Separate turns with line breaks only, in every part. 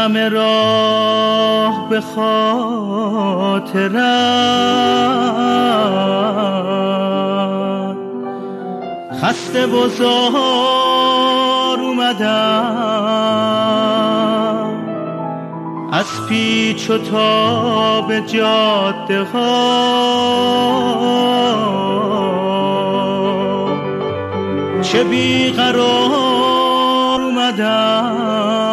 همه راه به خاطرت خسته و زار اومدم از پیچ و تاب جاده ها، چه بیقرار اومدم.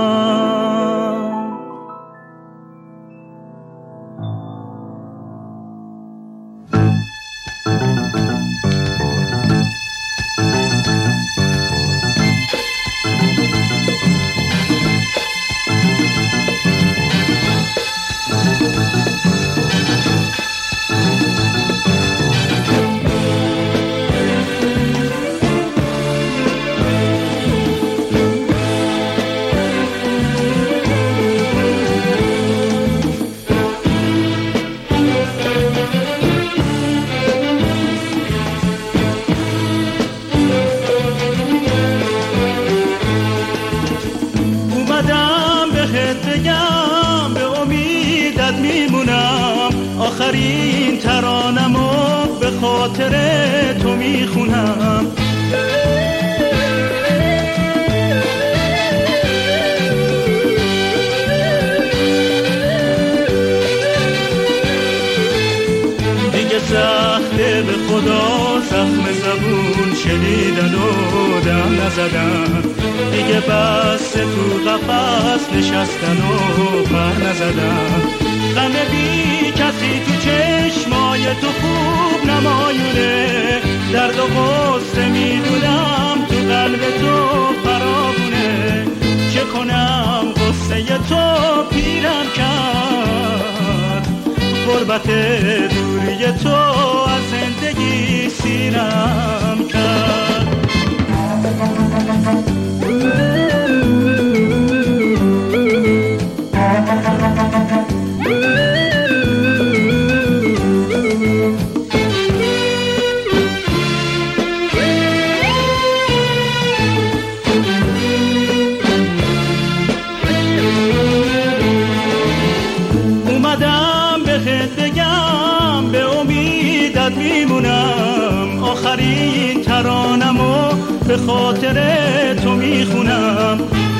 بگم به امیدت میمونم، آخرین ترانمو به خاطر تو میخونم. دیگه سخته به خدا زخم زبون شنیدن و دم نزدن، دیگه بس تو قفس نشستن و پر نزدن. غم بی کسی تو چشمای تو خوب نمایونه، درد و غصه میدونم تو قلب تو فراوونه. چه کنم غصه تو پیرم کرد، غربت دوری تو از زندگی سیرم کرد. اومدم بهت بگم به امیدت میمونم، آخرین ترانمو به خاطر تو میخونم.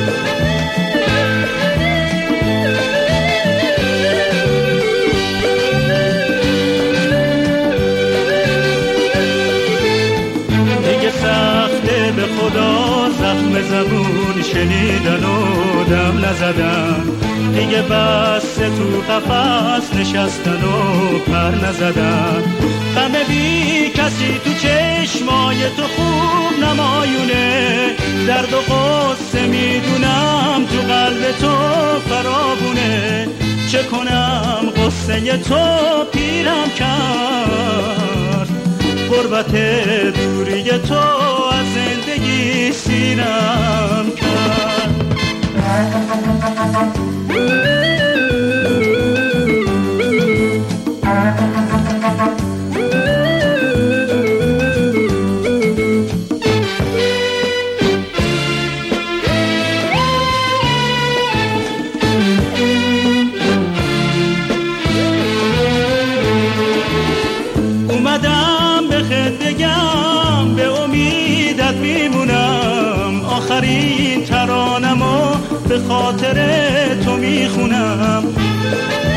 دیگه سخته به خدا زخم زبون شنیدن و دم نزدن، دیگه بس تو قفس نشستن و پر نزدن. غم بی کسی تو چشمای تو خوب نمایونه، درد و غصه میدونم تو قلب تو فراوونه. چه کنم غصه تو پیرم کرد، غربت دوری تو از زندگی سیرم کرد. اومدم بهت بگم به امیدت میمونم، آخرین ترانمو به خاطر تو میخونم.